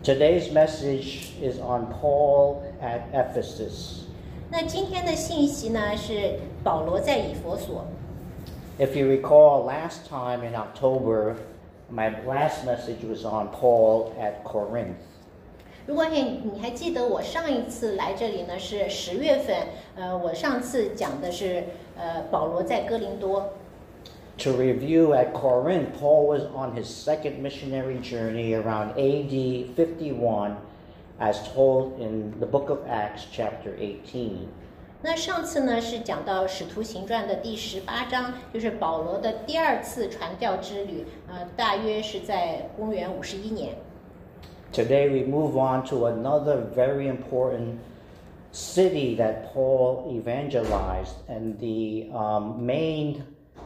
Today's message is on Paul at Ephesus. 那今天的信息呢是保罗在以弗所。 If you recall, last time in October, my last message was on Paul at Corinth. 如果你还记得我上一次来这里呢是10月份，我上次讲的是保罗在哥林多。 To review, at Corinth, Paul was on his second missionary journey around AD 51, as told in the book of Acts, chapter 18. 那上次呢是讲到《使徒行传》的第18章，就是保罗的第二次传教之旅，大约是在公元51年。 Today we move on to another very important city that Paul evangelized, and the main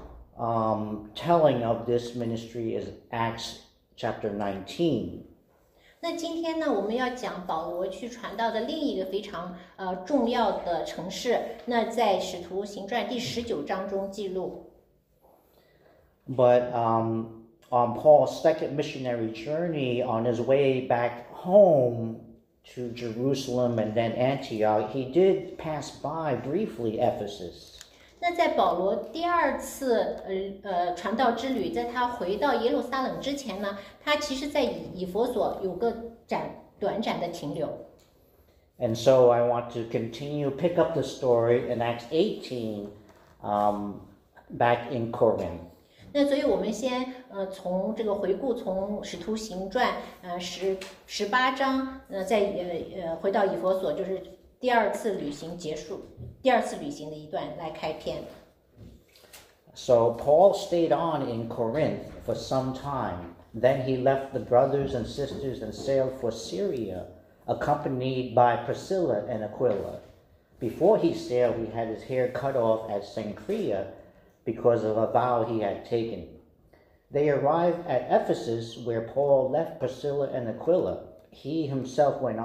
telling of this ministry is Acts chapter 19. 那今天呢，我们要讲保罗去传道的另一个非常重要的城市，那在《使徒行传》第19章中记录。 But on Paul's second missionary journey, on his way back home to Jerusalem and then Antioch, he did pass by briefly Ephesus. 那在保罗第二次传道之旅，在他回到耶路撒冷之前呢，他其实在以弗所有个短暂的停留。 And so I want to pick up the story in Acts 18, back in Corinth. 那所以我们先从这个回顾，从使徒行传18章，回到以弗所，就是第二次旅行的一段来开篇。 So Paul stayed on in Corinth for some time. Then he left the brothers and sisters and sailed for Syria, accompanied by Priscilla and Aquila. Before he sailed, he had his hair cut off at Cenchrea because of a vow he had taken. They arrived at Ephesus, where Paul left Priscilla and Aquila. He himself went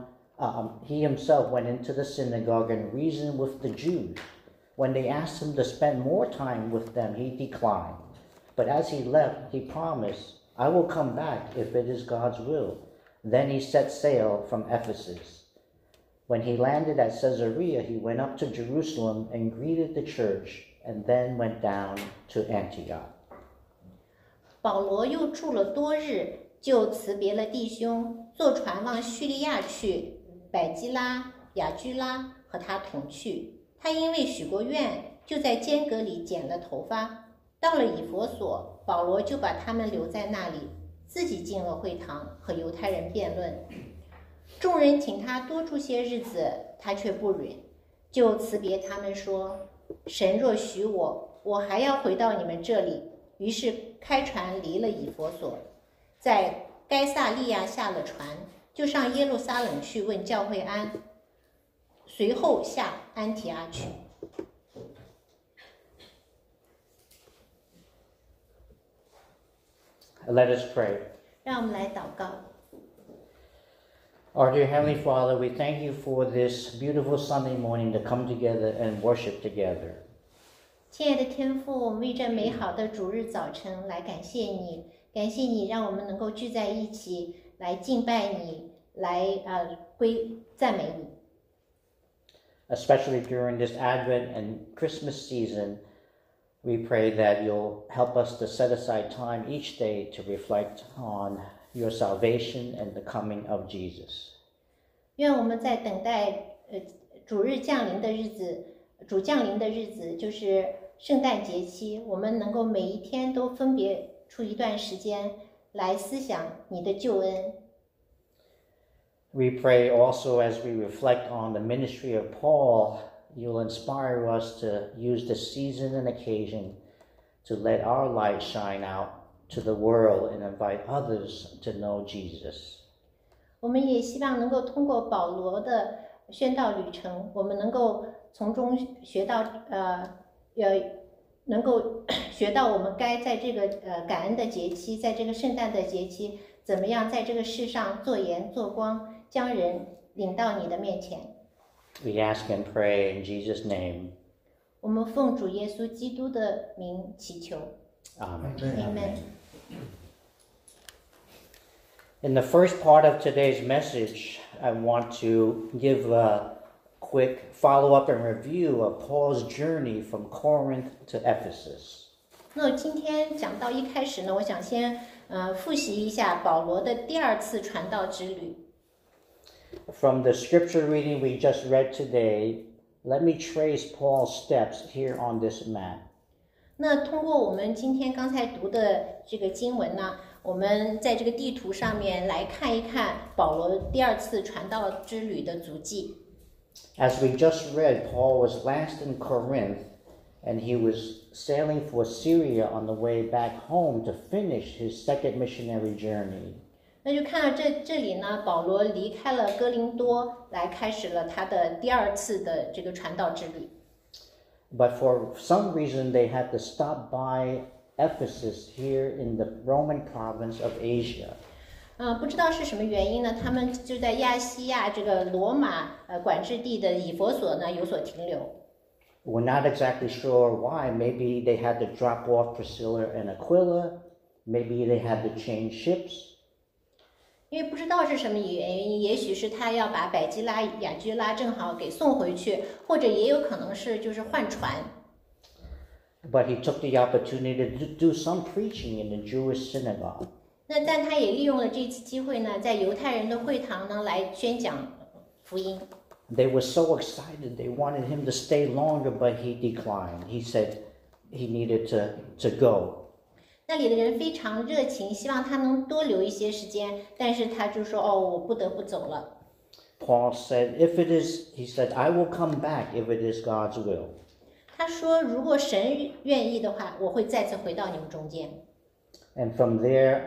into the synagogue and reasoned with the Jews. When they asked him to spend more time with them, he declined. But as he left, he promised, "I will come back if it is God's will." Then he set sail from Ephesus. When he landed at Caesarea, he went up to Jerusalem and greeted the church, and then went down to Antioch. 保罗又住了多日，就辞别了弟兄，坐船往叙利亚去，百基拉、雅居拉和他同去。他因为许过愿，就在间隔里剪了头发。到了以弗所，保罗就把他们留在那里，自己进了会堂，和犹太人辩论。众人请他多住些日子，他却不允，就辞别他们说：“神若许我，我还要回到你们这里。”于是开船离了以弗所，在该撒利亚下了船，就上耶路撒冷去问教会安，随后下安提阿去。 Let us pray. 让我们来祷告。 Our dear Heavenly Father, we thank you for this beautiful Sunday morning to come together and worship together. 亲爱的天父，我们为这美好的主日早晨来感谢你，感谢你让我们能够聚在一起来敬拜你，来赞美你。 Especially during this Advent and Christmas season, we pray that you'll help us to set aside time each day to reflect on your salvation and the coming of Jesus. 愿我们在等待主降临的日子，就是圣诞节期，我们能够每一天都分别出一段时间来思想你的救恩。 We pray also as we reflect on the ministry of Paul, you'll inspire us to use the season and occasion to let our light shine out to the world and invite others to know Jesus. 我们也希望能够通过保罗的宣道旅程，我们能够从中学到能够学到我们该在这个感恩的节期，在这个圣诞的节期，怎么样在这个世上做盐做光，将人领到你的面前。 We ask and pray in Jesus' name. 我们奉主耶稣基督的名祈求。 Amen. Amen. In the first part of today's message, I want to give a quick follow-up and review of Paul's journey from Corinth to Ephesus. 那今天讲到一开始呢，我想先复习一下保罗的第二次传道之旅。 From the scripture reading we just read today, let me trace Paul's steps here on this map. 那通过我们今天刚才读的这个经文呢，我们在这个地图上面来看一看保罗第二次传道之旅的足迹。 As we just read, Paul was last in Corinth, and he was sailing for Syria on the way back home to finish his second missionary journey. 那就看到这里呢，保罗离开了哥林多，来开始了他的第二次的这个传道之旅。 But for some reason, they had to stop by Ephesus here in the Roman province of Asia. 不知道是什么原因呢？他们就在亚细亚这个罗马管制地的以弗所呢有所停留。 We're not exactly sure why. Maybe they had to drop off Priscilla and Aquila. Maybe they had to change ships. 因为不知道是什么原因，也许是他要把百基拉、雅居拉正好给送回去，或者也有可能是就是换船。 But he took the opportunity to do some preaching in the Jewish synagogue. 但他也利用了这次机会呢，在犹太人的会堂呢来宣讲福音。 They were so excited. They wanted him to stay longer, but he declined. He said he needed to go. 那里的人非常热情，希望他能多留一些时间，但是他就说：“哦，我不得不走了。” Paul said, he said, I will come back if it is God's will. 他说：“如果神愿意的话，我会再次回到你们中间。” And from there,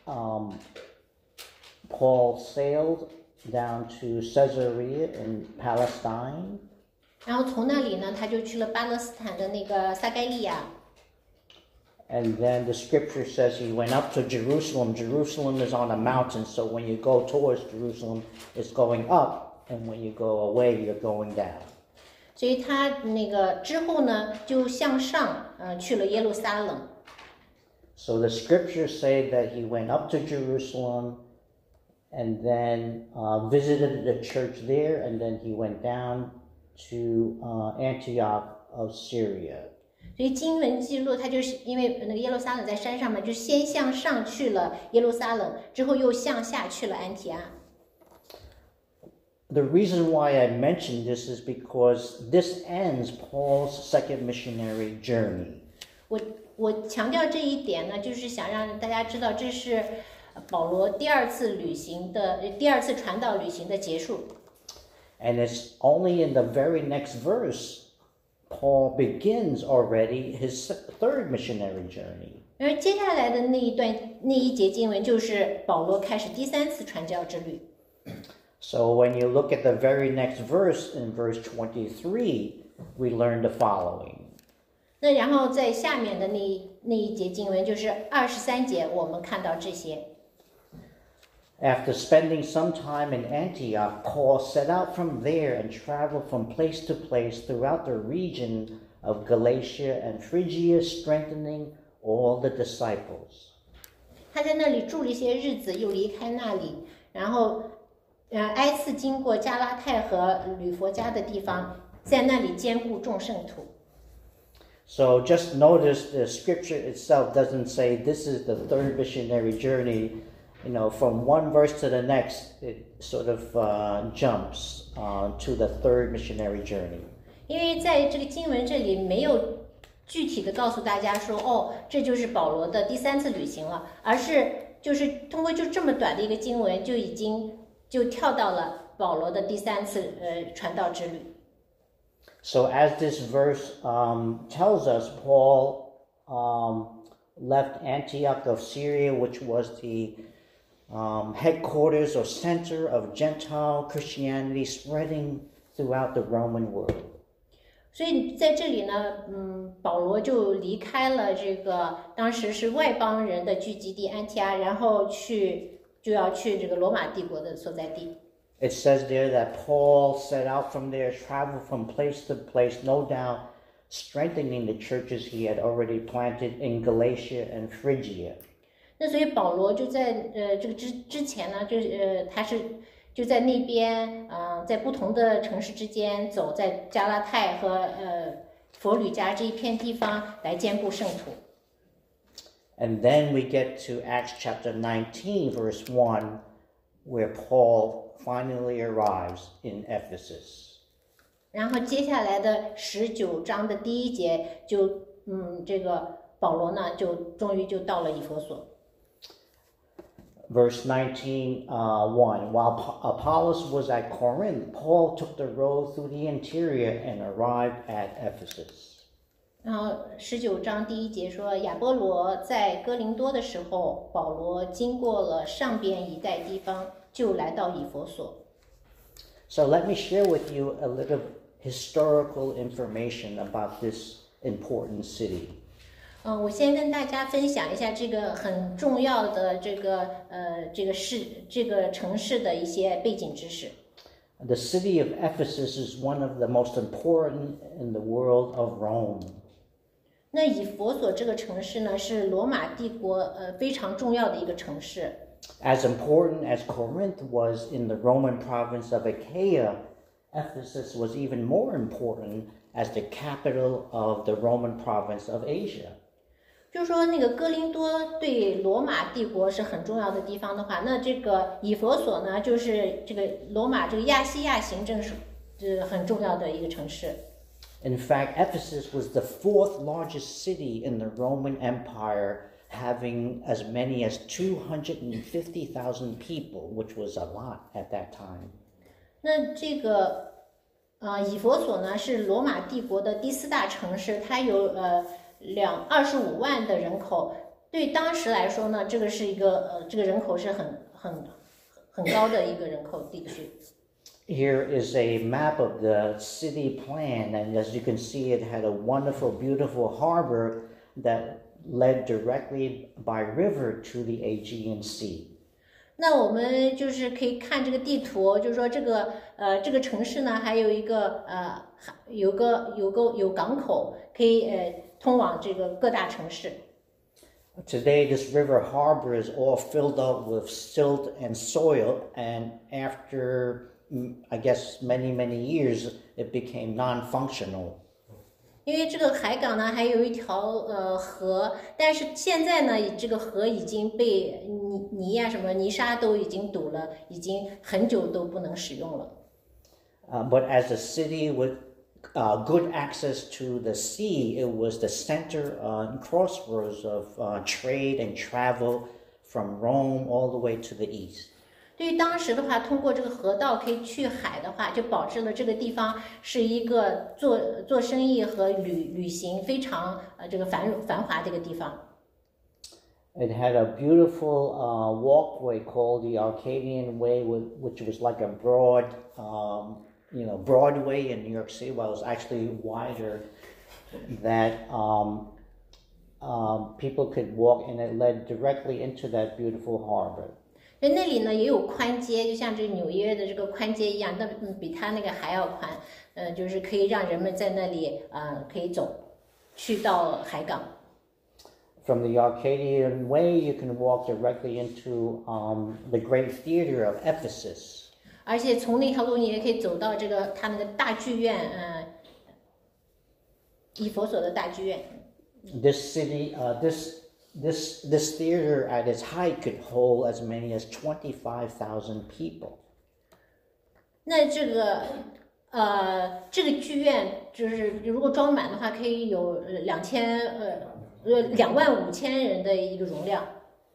Paul sailed down to Caesarea in Palestine. 然后从那里呢，他就去了巴勒斯坦的那个撒该利亚。 And then the scripture says he went up to Jerusalem. Jerusalem is on a mountain, so when you go towards Jerusalem, it's going up, and when you go away, you're going down. 所以他那个之后呢，就向上去了耶路撒冷。 So the scriptures say that he went up to Jerusalem and then visited the church there, and then he went down to Antioch of Syria. 所以经文记录，他就是因为那个耶路撒冷在山上嘛，就先向上去了耶路撒冷，之后又向下去了安提阿。 The reason why I mention this is because this ends Paul's second missionary journey. 我强调这一点呢，就是想让大家知道，这是保罗第二次传道旅行的结束。 And it's only in the very next verse Paul begins already his third missionary journey. 而接下来的那一节经文，就是保罗开始第三次传教之旅。 So when you look at the very next verse, in verse 23, we learn the following. 那然后在下面的那一节经文，就是23节，我们看到这些。 After spending some time in Antioch, Paul set out from there and traveled from place to place throughout the region of Galatia and Phrygia, strengthening all the disciples. 他在那里住了一些日子，又离开那里，然后挨次经过加拉太和吕佛家的地方，在那里兼顾众圣徒。 So just notice the scripture itself doesn't say this is the third missionary journey. You know, from one verse to the next, it sort of jumps to the third missionary journey. 因为在这个经文这里没有具体的告诉大家说，哦，这就是保罗的第三次旅行了，而是就是通过就这么短的一个经文，就已经跳到了保罗的第三次传道之旅。 So as this verse tells us, Paul left Antioch of Syria, which was the headquarters or center of Gentile Christianity spreading throughout the Roman world. 所以在这里呢，保罗就离开了这个当时是外邦人的聚集地安提阿，然后就要去这个罗马帝国的所在地。 It says there that Paul set out from there, traveled from place to place, no doubt strengthening the churches he had already planted in Galatia and Phrygia. 那所以保罗就在这个之前呢，他是就在那边在不同的城市之间走，在加拉太和佛吕家这一片地方来兼顾圣徒。 And then we get to Acts chapter 19, verse 1, where Paul finally arrives in Ephesus. 然后接下来的19章的第1节这个保罗呢就终于就到了以弗所。 Verse 19, 1. While Apollos was at Corinth, Paul took the road through the interior and arrived at Ephesus. 然后19章第1节说，亚波罗在哥林多的时候，保罗经过了上边一带地方，就来到以弗所。 So let me share with you a little historical information about this important city. 我先跟大家分享一下这个很重要的这个城市的一些背景知识。 The city of Ephesus is one of the most important in the world of Rome. 那以弗所这个城市呢，是罗马帝国非常重要的一个城市。 As important as Corinth was in the Roman province of Achaia, Ephesus was even more important as the capital of the Roman province of Asia. 就是说，那个哥林多对罗马帝国是很重要的地方的话，那这个以弗所呢，就是这个罗马这个亚细亚行政是很重要的一个城市。 In fact, Ephesus was the 4th largest city in the Roman Empire, having as many as 250,000 people, which was a lot at that time. 那这个以弗所呢是罗马帝国的第4大城市，它有25万的人口，对当时来说呢，这个是一个这个人口是很高的一个人口地区。 Here is a map of the city plan, and as you can see, it had a wonderful, beautiful harbor that led directly by river to the Aegean Sea. 那我们就是可以看这个地图，就是说这个城市呢，还有一个有港口，可以通往这个各大城市。 Today, this river harbor is all filled up with silt and soil, and after, I guess, many years, it became non-functional. 因为这个海港呢，还有一条河，但是现在呢，这个河已经被泥沙都已经堵了，已经很久都不能使用了。 But as a city with good access to the sea, it was the center and crossroads of trade and travel from Rome all the way to the east. 对于当时的话，通过这个河道可以去海的话，就保证了这个地方是一个做生意和旅行非常这个繁华的一个地方。 It had a beautiful walkway called the Arcadian Way, which was like a broad, Broadway in New York City. Well, it was actually wider. That people could walk, and it led directly into that beautiful harbor. 所以那里呢也有宽街，就像这纽约的这个宽街一样，但比它那个还要宽，就是可以让人们在那里可以走去到海港。 From the Arcadian Way, you can walk directly into the great theater of Ephesus. 而且从那条路你也可以走到这个它那个大剧院，以弗所的大剧院。 This city, This theater at its height could hold as many as 25,000 people. 那这个剧院就是如果装满的话，可以有25000人的一个容量。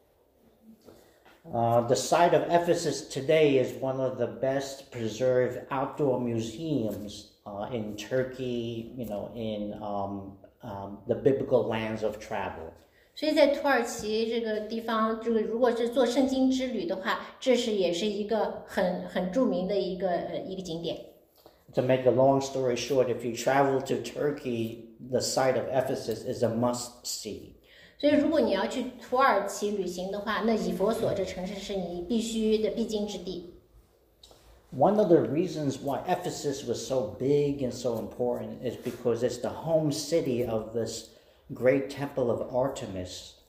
The site of Ephesus today is one of the best preserved outdoor museums in Turkey, in the biblical lands of travel. 所以在土耳其这个地方，这个如果是做圣经之旅的话，这也是一个很著名的一个景点。 To make a long story short, if you travel to Turkey, the site of Ephesus is a must-see. 所以如果你要去土耳其旅行的话，那以弗所这城市是你必须的必经之地。 One of the reasons why Ephesus was so big and so important is because it's the home city of this great temple of Artemis.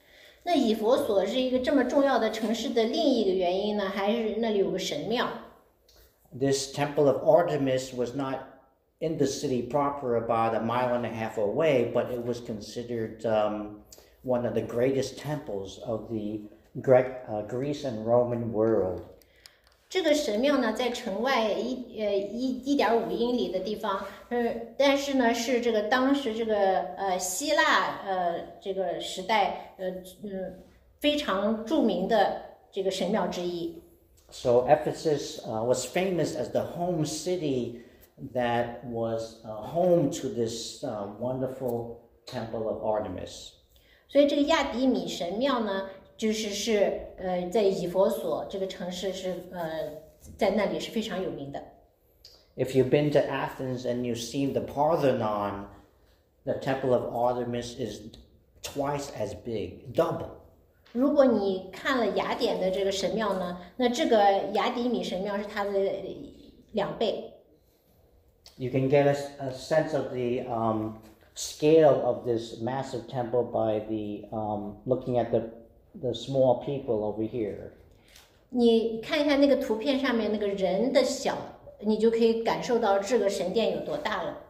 那以弗所是一个这么重要的城市的另一个原因呢，还是那里有个神庙。 This temple of Artemis was not in the city proper, about 1.5 miles away, but it was considered one of the greatest temples of the Greece and Roman world. 这个神庙呢，在城外1.5英里的地方，但是呢，是这个当时这个希腊这个时代非常著名的这个神庙之一。 So Ephesus was famous as the home city that was home to this wonderful temple of Artemis. 所以这个亚底米神庙呢，是在以弗所这个城市是在那里是非常有名的。 If you've been to Athens and you've seen the Parthenon, the temple of Artemis is twice as big, double. 如果你看了雅典的这个神庙呢，那这个雅底米神庙是它的2倍。 You can get a sense of the scale of this massive temple by the looking at the small people over here. 你看一下那个图片上面那个人的小，你就可以感受到这个神殿有多大了。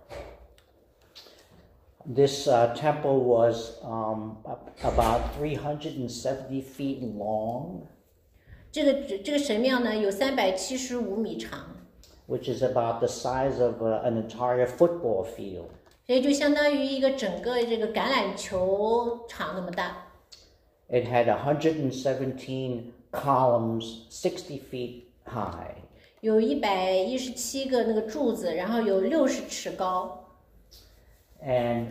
This temple was about 370 feet long. 这个神庙呢有375米长， which is about the size of an entire football field. 所以就相当于一个整个这个橄榄球场那么大。 It had 117 columns, 60 feet high. 有117个那个柱子，然后有60尺高。 And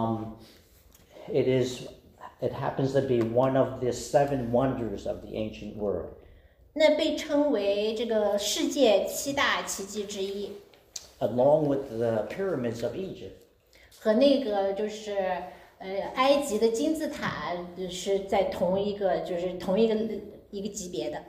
it happens to be one of the 7 wonders of the ancient world. 那被称为这个世界7大奇迹之一。 Along with the pyramids of Egypt. 和那个就是埃及的金字塔是在同一个级别的。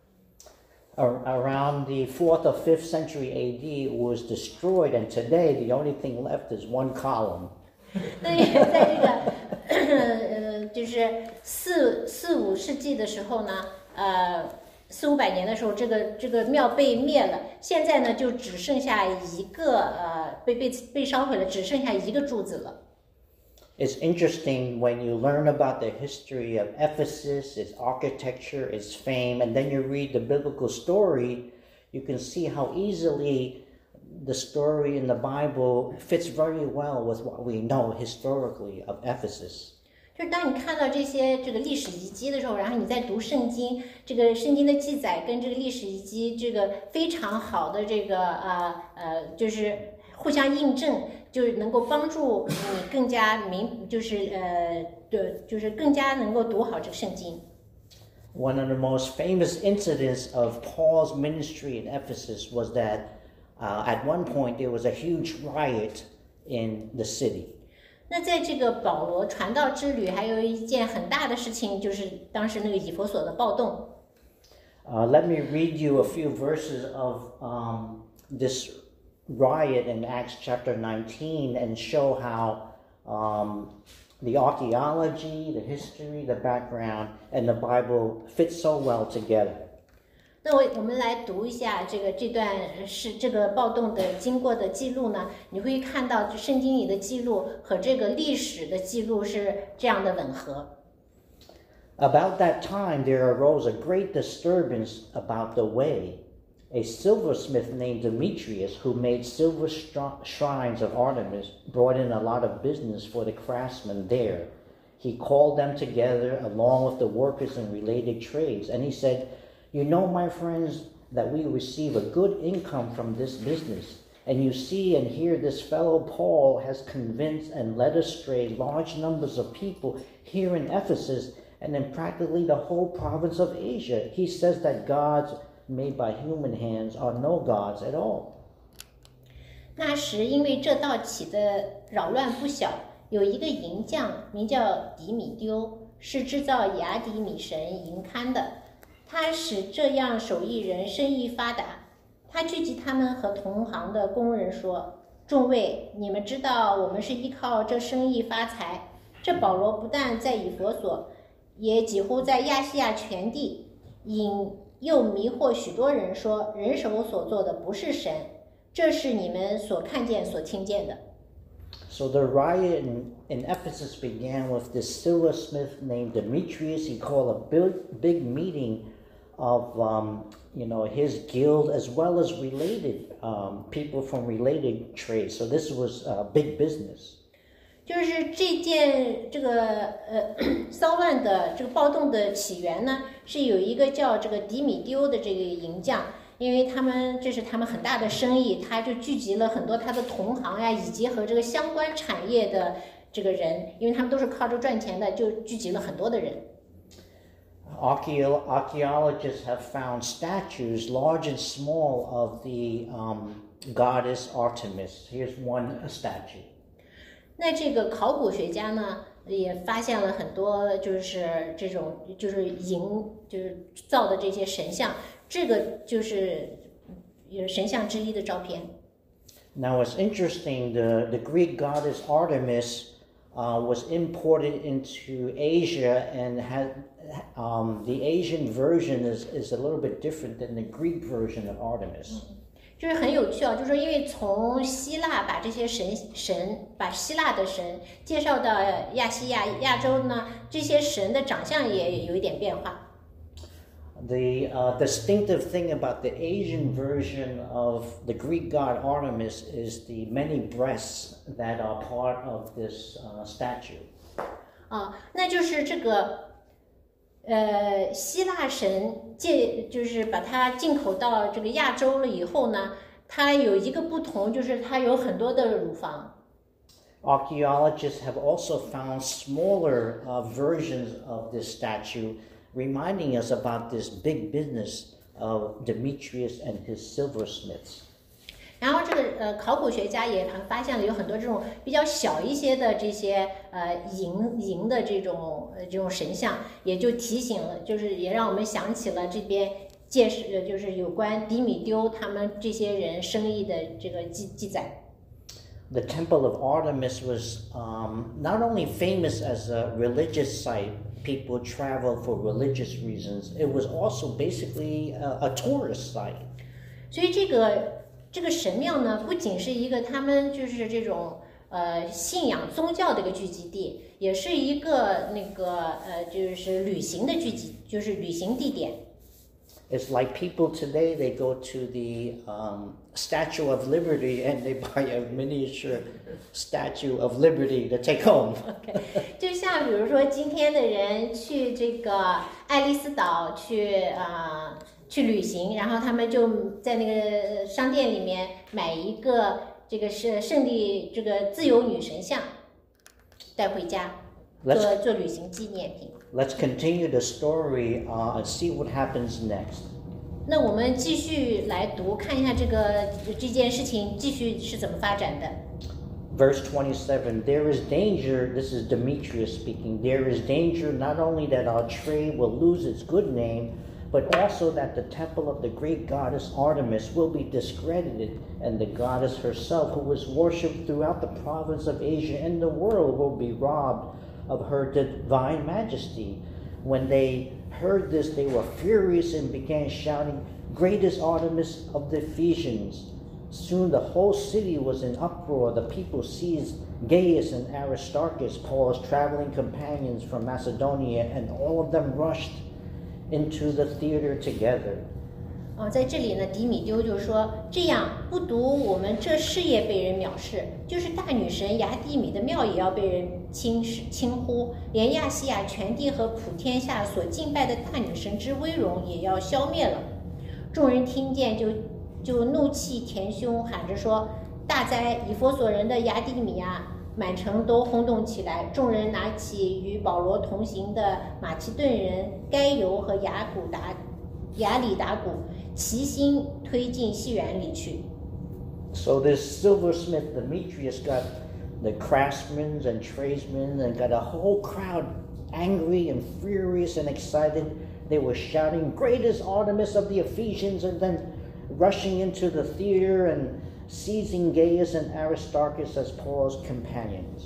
Around the 4th or 5th century AD, it was destroyed, and today the only thing left is 1 column. 那也在这个就是4、5世纪的时候呢，400、500年的时候，这个庙被灭了，现在呢就只剩下一个被烧毁了，只剩下一个柱子了。 It's interesting when you learn about the history of Ephesus, its architecture, its fame, and then you read the biblical story, you can see how easily the story in the Bible fits very well with what we know historically of Ephesus. 就是当你看到这个历史遗迹的时候，然后你在读圣经，这个圣经的记载跟这个历史遗迹这个非常好的这个就是互相印证，就是能够帮助你更加就是更加能够读好这个圣经。 One of the most famous incidents of Paul's ministry in Ephesus was that at one point there was a huge riot in the city. 那在这个保罗传道之旅，还有一件很大的事情，就是当时那个以弗所的暴动。 Let me read you a few verses of this riot in Acts chapter 19 and show how the archaeology, the history, the background, and the Bible fit so well together. 那我们来读一下这段是这个暴动的经过的记录呢，你会看到圣经里的记录和这个历史的记录是这样的吻合。 About that time there arose a great disturbance about the way. A silversmith named Demetrius, who made silver shrines of Artemis, brought in a lot of business for the craftsmen there. He called them together along with the workers in related trades, and he said, "You know, my friends, that we receive a good income from this business. And you see and hear this fellow Paul has convinced and led astray large numbers of people here in Ephesus and in practically the whole province of Asia. He says that gods made by human hands are no gods at all." 那时因为这道起的扰乱不小，有一个银匠名叫底米丢，是制造雅底米神银龛的。他使这样手艺人生意发达。他聚集他们和同行的工人说：“众位，你们知道我们是依靠这生意发财。这保罗不但在以弗所， 也几乎在亚细亚全地引诱迷惑许多人说，人手所做的不是神，这是你们所看见所听见的。 So the riot in Ephesus began with this silversmith named Demetrius. He called a big meeting of his guild as well as related people from related trades. So this was big business. 就是这个骚乱的这个暴动的起源呢，是有一个叫这个迪米丢的这个营将，因为这是他们很大的生意，他就聚集了很多他的同行呀，以及和这个相关产业的这个人，因为他们都是靠着赚钱的，就聚集了很多的人。 Archaeologists have found statues, large and small, of the goddess Artemis. Here's one statue. 那这个考古学家呢，也发现了很多就是这种就是造的这些神像，这个就是神像之一的照片。 Now it's interesting, the Greek goddess Artemis was imported into Asia and the Asian version is a little bit different than the Greek version of Artemis. 就是很有趣啊，就是说因为从希腊把这些把希腊的神介绍到亚洲呢，这些神的长相也有一点变化。 The distinctive thing about the Asian version of the Greek god Artemis is the many breasts that are part of this statue. 那就是这个希腊神就是把它进口到这个亚洲了以后呢，它有一个不同，就是它有很多的乳房。 Archaeologists have also found smaller versions of this statue, reminding us about this big business of Demetrius and his silversmiths. 然后这个考古学家也发现了有很多这种比较小一些的这些银的这种神像，也就提醒了，就是也让我们想起了这边就是有关迪米丢他们这些人生意的这个记载。 The Temple of Artemis was not only famous as a religious site, people traveled for religious reasons, it was also basically a tourist site. 所以这个神庙呢，不仅是一个他们就是这种信仰宗教的一个聚集地，也是一个就是旅行的就是旅行地点。 It's like people today, they go to the Statue of Liberty and they buy a miniature Statue of Liberty to take home. OK， 就像比如说今天的人去这个爱丽丝岛去旅行，然后他们就在那个商店里面买一个这个是圣地这个自由女神像带回家做旅行纪念品。 Let's continue the story and see what happens next. 那我们继续来看一下这件事情继续是怎么发展的。 Verse 27, there is danger, this is Demetrius speaking, there is danger not only that our trade will lose its good name, but also that the temple of the great goddess Artemis will be discredited, and the goddess herself, who is worshipped throughout the province of Asia and the world, will be robbed of her divine majesty. When they heard this, they were furious and began shouting, "Great is Artemis of the Ephesians!" Soon the whole city was in uproar. The people seized Gaius and Aristarchus, Paul's traveling companions from Macedonia, and all of them rushed into the theater together. 在这里呢，迪米丢就说，这样不独我们这事业被人藐视，就是大女神雅蒂米的庙也要被人轻忽，连亚细亚全地和普天下所敬拜的大女神之威荣也要消灭了。众人听见就怒气填胸，喊着说：“大哉！以弗所人的雅蒂米啊！”满城都轰动起来，众人拿起与保罗同行的马其顿人该犹和雅里达古，齐心推进戏园里去。 So this silversmith Demetrius got the craftsmen and tradesmen and got a whole crowd angry and furious and excited. They were shouting, "Great is Artemis of the Ephesians," and then rushing into the theater and seizing Gaius and Aristarchus as Paul's companions.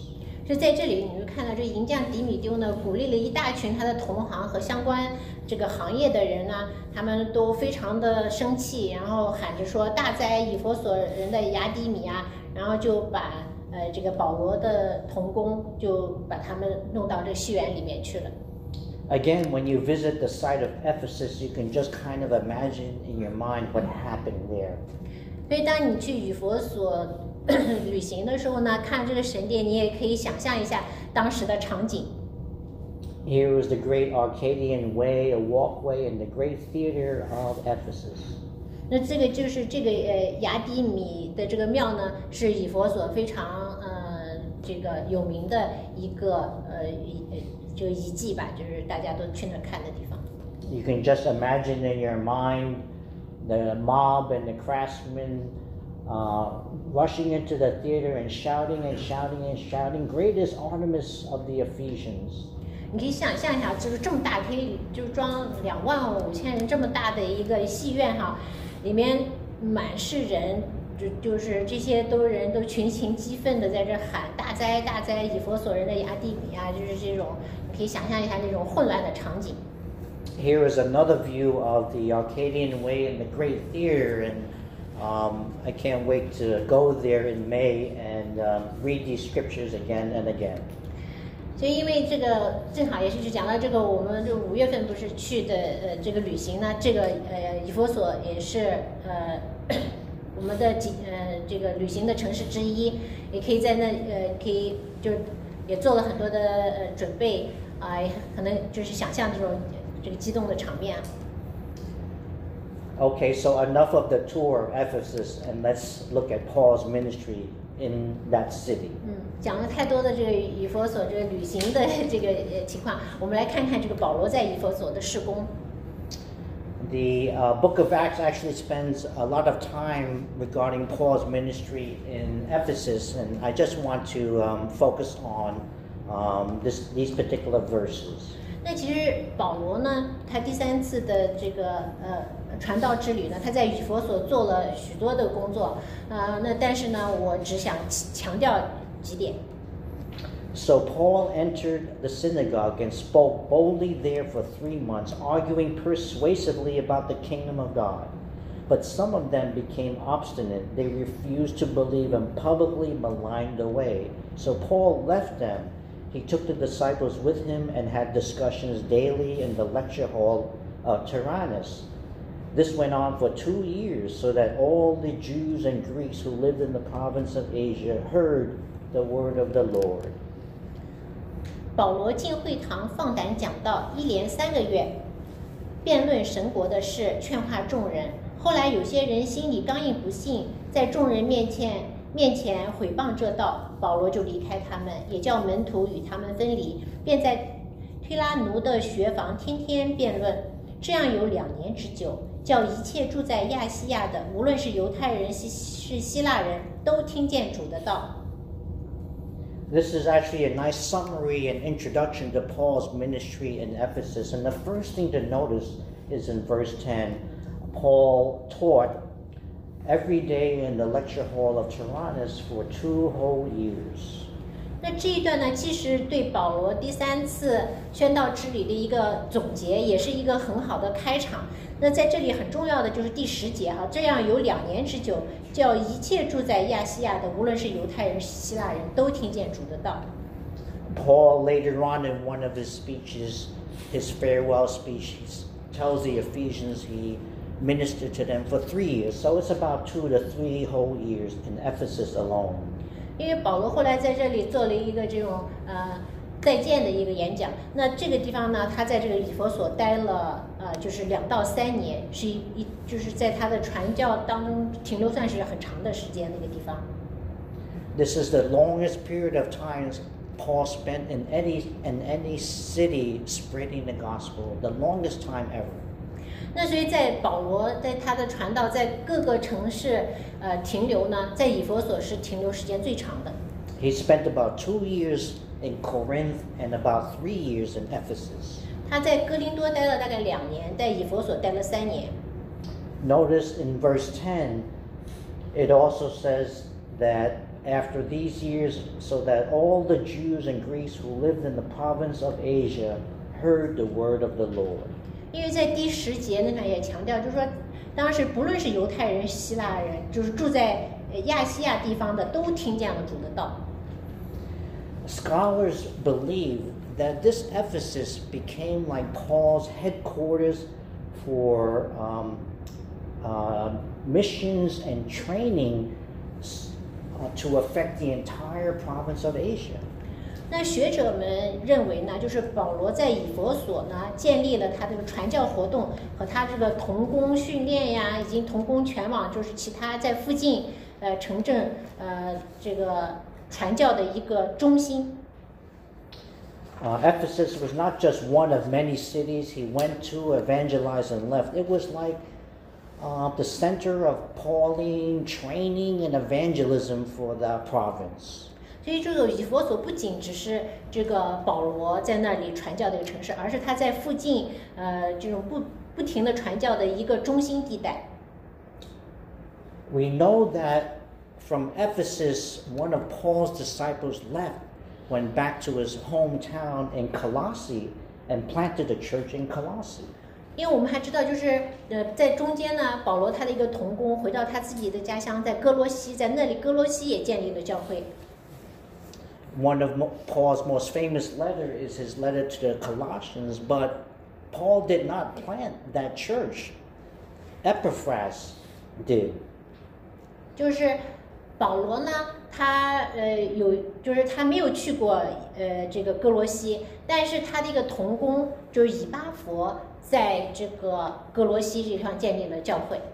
是在这里，你会看到这银匠迪米丢呢，鼓励了一大群他的同行和相关这个行业的人呢，他们都非常的生气，然后喊着说大哉以弗所人的雅迪米啊，然后就把这个保罗的同工就把他们弄到这个戏园里面去了。 Again, when you visit the site of Ephesus, you can just kind of imagine in your mind what happened there. 所以当你去以弗所旅行的时候呢，看这个神殿，你也可以想象一下当时的场景。 Here was the great Arcadian Way, a walkway in the great theater of Ephesus. 那这个就是这个雅迪米的这个庙呢，是以弗所非常这个有名的一个就遗迹吧，就是大家都去那看的地方。 You can just imagine in your mind the mob and the craftsmen rushing into the theater and shouting and shouting and shouting, "Great is Artemis of the Ephesians!" 你可以想象一下，就是这么大，可以就装25000人这么大的一个戏院哈，里面满是人，就是这些人都群情激愤的在这喊大哉大哉以弗所人的雅迪米啊，就是这种，你可以想象一下那种混乱的场景。 Here is another view of the Arcadian Way in the Great Theater, and I can't wait to go there in May and read these scriptures again and again. 所以因为这个正好也是讲到这个，我们就5月份不是去的这个旅行呢，这个以弗所也是我们的这个旅行的城市之一，也可以在那可以就是也做了很多的准备啊，可能就是想象这个激动的场面啊。 Okay, so enough of the tour of Ephesus, and let's look at Paul's ministry in that city. 讲了太多的这个以弗所这个旅行的这个情况，我们来看看这个保罗在以弗所的事工。 The book of Acts actually spends a lot of time regarding Paul's ministry in Ephesus, and I just want to focus on these particular verses. 那其实保罗呢，他第3次的这个传道之旅呢，他在以弗所做了许多的工作那但是呢，我只想强调几点。 So Paul entered the synagogue and spoke boldly there for 3 months, arguing persuasively about the kingdom of God. But some of them became obstinate. They refused to believe and publicly maligned the way. So Paul left them. He took the disciples with him and had discussions daily in the lecture hall of Tyrannus. This went on for 2 years, so that all the Jews and Greeks who lived in the province of Asia heard the word of the Lord. 保罗进会堂放胆讲道，一连3个月，辩论神国的事，劝化众人。后来有些人心里刚硬不信，在众人面前毁谤这道，保罗就离开他们，也叫门徒与他们分离，便在推拉奴的学房天天辩论，这样有2年之久，叫一切住在亚细亚的，无论是犹太人是希腊人，都听见主的道。 This is actually a nice summary and introduction to Paul's ministry in Ephesus. And the first thing to notice is in verse 10, Paul taught every day in the lecture hall of Tyrannus for 2 whole years. 那这一段呢，既是对保罗第3次宣道之旅的一个总结，也是一个很好的开场。那在这里很重要的就是第10节哈，这样有2年之久，叫一切住在亚细亚的，无论是犹太人、希腊人都听见主的道。 Paul later on in one of his speeches, his farewell speech, he tells the Ephesians he ministered to them for 3 years. So it's about 2 to 3 whole years in Ephesus alone. 因为保罗后来在这里做了一个这种再见的一个演讲，那这个地方呢，他在这个以弗所待了就是2到3年，就是在他的传教当中停留算是很长的时间那个地方。 This is the longest period of time Paul spent in any city spreading the gospel, the longest time ever. 那所以在保罗在他的传道在各个城市停留呢，在以弗所是停留时间最长的。 He spent about 2 years in Corinth and about 3 years in Ephesus. 他在哥林多待了大概2年，在以弗所待了3年。 Notice in verse 10, it also says that after these years, so that all the Jews and Greeks who lived in the province of Asia heard the word of the Lord. 因为在第10节那上也强调，就是说，当时不论是犹太人、希腊人，就是住在亚细亚地方的，都听见了主的道。 Scholars believe that this Ephesus became like Paul's headquarters for missions and training to affect the entire province of Asia. 那学者们认为呢，就是保罗在以弗所呢建立了他这个传教活动和他这个同工训练呀，以及同工全网，就是其他在附近城镇这个传教的一个中心。 Ephesus was not just one of many cities he went to, evangelized, and left. It was like the center of Pauline training and evangelism for the province. 所以这个以弗所不仅只是这个保罗在那里传教的一个城市，而是他在附近这种不停的传教的一个中心地带。 We know that from Ephesus, one of Paul's disciples left, went back to his hometown in Colossae, and planted a church in Colossae. 因为我们还知道，就是在中间呢，保罗他的一个同工回到他自己的家乡，在哥罗西，在那里哥罗西也建立了教会。 One of Paul's most famous letter is his letter to the Colossians, but Paul did not plant that church. Epaphras did. 就是保罗呢，他就是他没有去过这个哥罗西，但是他的一个同工就是以巴弗在这个哥罗西这地方建立了教会。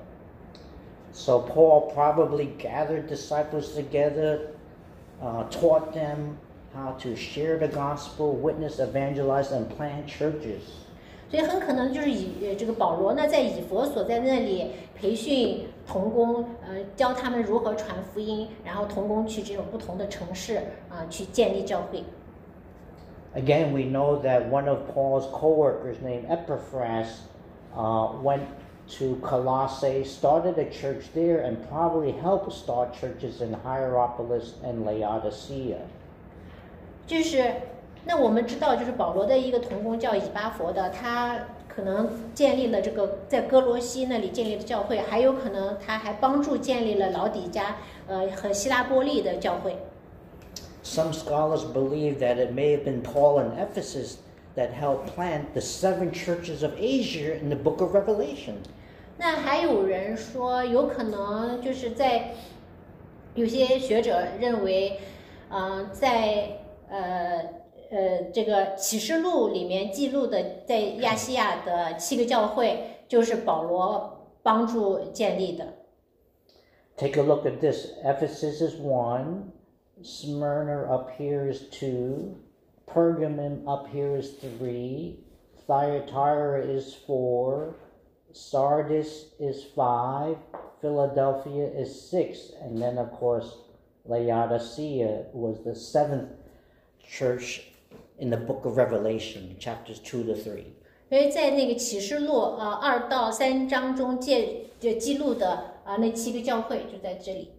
So Paul probably gathered disciples together, taught them how to share the gospel, witness, evangelize, and plant churches. 所以很可能就是这个保罗呢，在以弗所在那里培训同工，教他们如何传福音，然后同工去这种不同的城市去建立教会。 Again, we know that one of Paul's co-workers named Epaphras went to Colossae, started a church there, and probably helped start churches in Hierapolis and Laodicea. 就是那我们知道，就是保罗的一个同工叫以巴弗的，他可能建立了这个在哥罗西那里建立的教会，还有可能他还帮助建立了老底嘉和希拉波利的教会。 Some scholars believe that it may have been Paul in Ephesus that helped plant the 7 churches of Asia in the book of Revelation. 那还有人说，有可能就是在有些学者认为，在这个启示录里面记录的在亚细亚的7个教会，就是保罗帮助建立的。 Take a look at this. Ephesus is 1, Smyrna up here is 2, Pergamum up here is 3, Thyatira is 4, Sardis is 5, Philadelphia is 6, and then of course Laodicea was the 7th church in the book of Revelation, chapters 2 to 3. 因为在那个启示录2到3章中记录的那7个教会就在这里。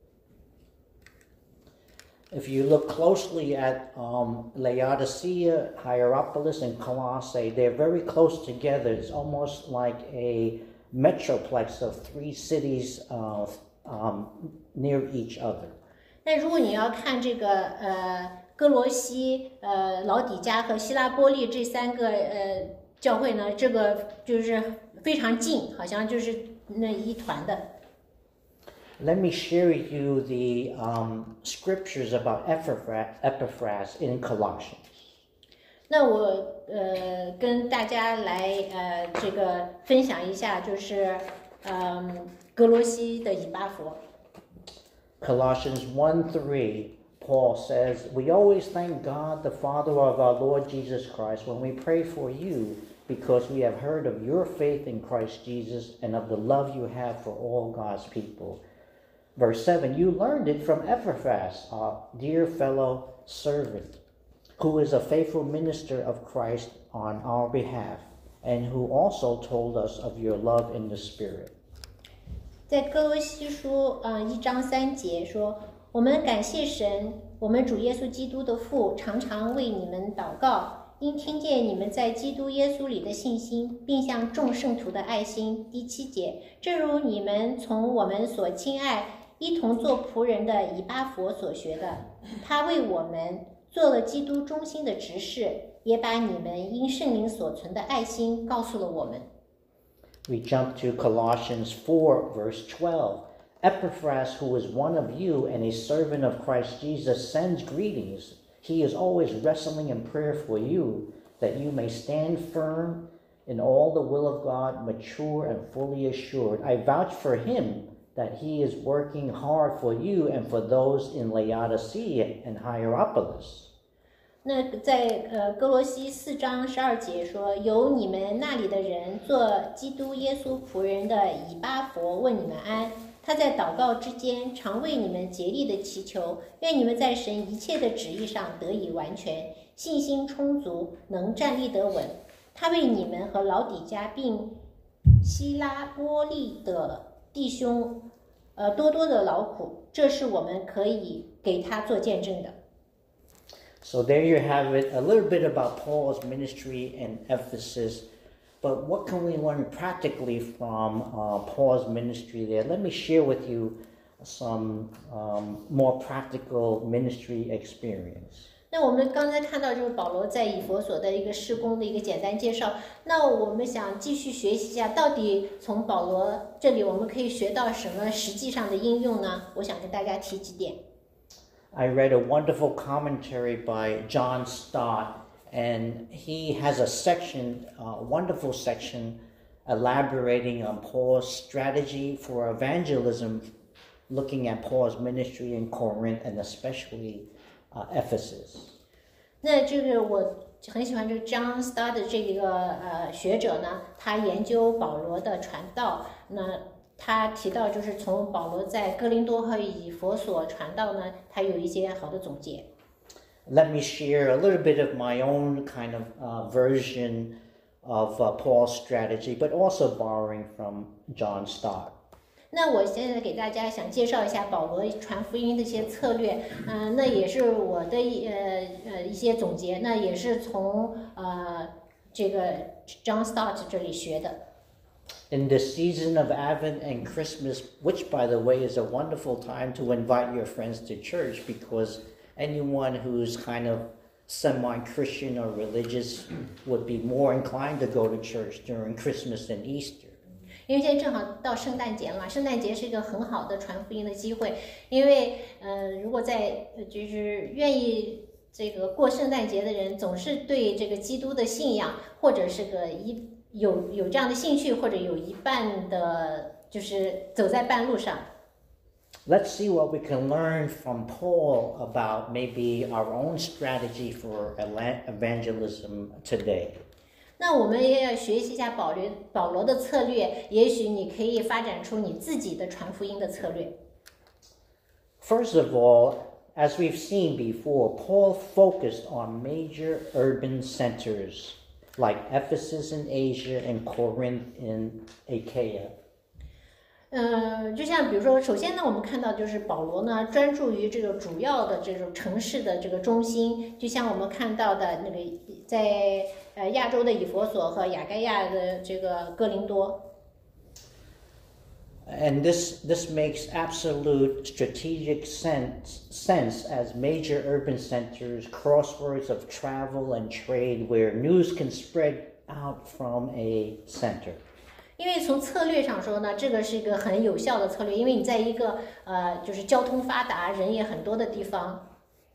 If you look closely at Laodicea, Hierapolis, and Colossae, they're very close together. It's almost like a metroplex of 3 cities near each other. 那如果你要看这个哥罗西、老底嘉和希拉波利这3个教会呢，这个就是非常近，好像就是那一团的。 Let me share with you the scriptures about Epaphras in Colossians. 那我跟大家来这个分享一下，就是格罗西的以巴弗。 Colossians 1:3, Paul says, "We always thank God, the Father of our Lord Jesus Christ, when we pray for you, because we have heard of your faith in Christ Jesus and of the love you have for all God's people." Verse 7, "You learned it from Epaphras, our dear fellow servant, who is a faithful minister of Christ on our behalf, and who also told us of your love in the Spirit." 在哥罗西书1章3节说， 我们感谢神，我们主耶稣基督的父常常为你们祷告，因听见你们在基督耶稣里的信心，并向众圣徒的爱心。第7节，正如你们从我们所亲爱、一同做仆人的以巴弗所学的，他为我们做了基督忠心的执事，也把你们因圣灵所存的爱心告诉了我们。 We jump to Colossians 4, verse 12. Epaphras, who is one of you and a servant of Christ Jesus, sends greetings. He is always wrestling in prayer for you, that you may stand firm in all the will of God, mature and fully assured. I vouch for him that he is working hard for you and for those in Laodicea and Hierapolis. 那在哥罗西4章12节说，有你们那里的人做基督耶稣仆人的以巴弗问你们安。他在祷告之间常为你们竭力的祈求，愿你们在神一切的旨意上得以完全，信心充足，能站立得稳。他为你们和老底嘉并希拉波利的弟兄多多的劳苦，这是我们可以给他做见证的。 So there you have it, a little bit about Paul's ministry in Ephesus. But what can we learn practically from Paul's ministry there? Let me share with you some more practical ministry experience. 那我们刚才看到就是保罗在以弗所的一个事工的一个简单介绍。那我们想继续学习一下，到底从保罗这里我们可以学到什么实际上的应用呢？我想跟大家提几点。 I read a wonderful commentary by John Stott.And he has a section, a wonderful section, elaborating on Paul's strategy for evangelism, looking at Paul's ministry in Corinth and especially Ephesus. 那这个我很喜欢这个 John Stott 的这个学者呢，他研究保罗的传道。那他提到就是从保罗在哥林多和以弗所传道呢，他有一些好的总结。 Let me share a little bit of my own kind of version of Paul's strategy, but also borrowing from John Stott. 那我现在给大家想介绍一下保罗传福音的一些策略，那也是我的一些总结，那也是从这个 John Stott 这里学的。 In the season of Advent and Christmas, which by the way is a wonderful time to invite your friends to church because anyone who's kind of semi-Christian or religious would be more inclined to go to church during Christmas and Easter. 因为现在正好到圣诞节了嘛，圣诞节是一个很好的传福音的机会。因为如果在就是愿意这个过圣诞节的人，总是对这个基督的信仰或者是个有这样的兴趣，或者有一半的就是走在半路上。 Let's see what we can learn from Paul about maybe our own strategy for evangelism today. 那我们也要学习一下保罗的策略，也许你可以发展出你自己的传福音的策略。 First of all, as we've seen before, Paul focused on major urban centers like Ephesus in Asia and Corinth in Achaia. 就像比如说，首先呢，我们看到就是保罗呢专注于这个主要的这种城市的这个中心，就像我们看到的那个在亚洲的以弗所和雅盖亚的这个哥林多。 And this makes absolute strategic sense as major urban centers, crossroads of travel and trade, where news can spread out from a center. 因为从策略上说呢，这个是一个很有效的策略，因为你在一个就是交通发达、人也很多的地方。